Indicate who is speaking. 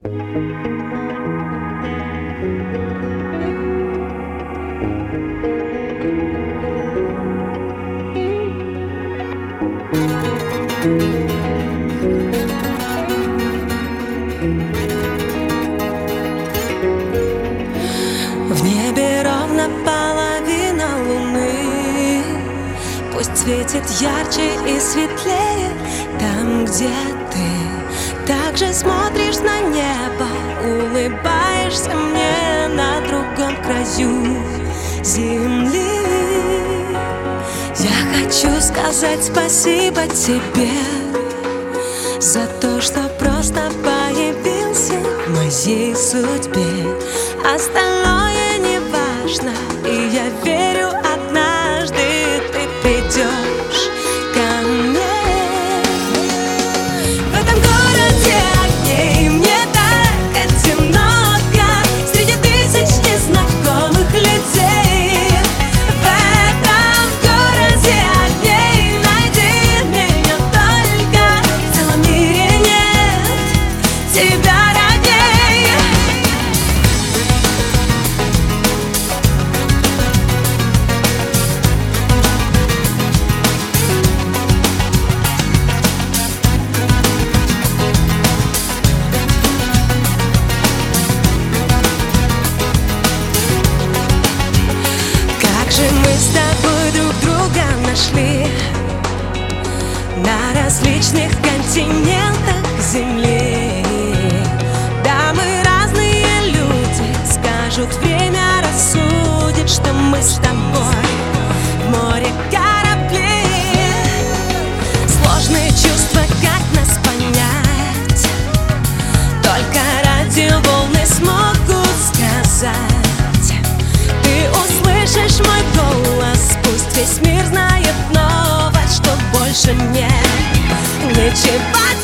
Speaker 1: В небе ровно половина луны. Пусть светит ярче и светлее там, где ты также смотришь на небо, улыбаешься мне на другом краю земли. Я хочу сказать спасибо тебе за то, что просто появился в моей судьбе. Остальное не важно, и я верю, однажды ты придешь ко мне. В этом городе огней мне так одиноко среди тысяч незнакомых людей. В этом городе огней найди меня только, в целом мире нет тебя. Мы с тобой друг друга нашли на различных континентах земли. Да, мы разные люди, скажут, время рассудит, что мы с тобой в море кораблей. Сложные чувства, как нас понять? Только радиоволны смогут сказать. Ты услышишь мой голос, пусть весь мир знает новость, что больше нет ничего.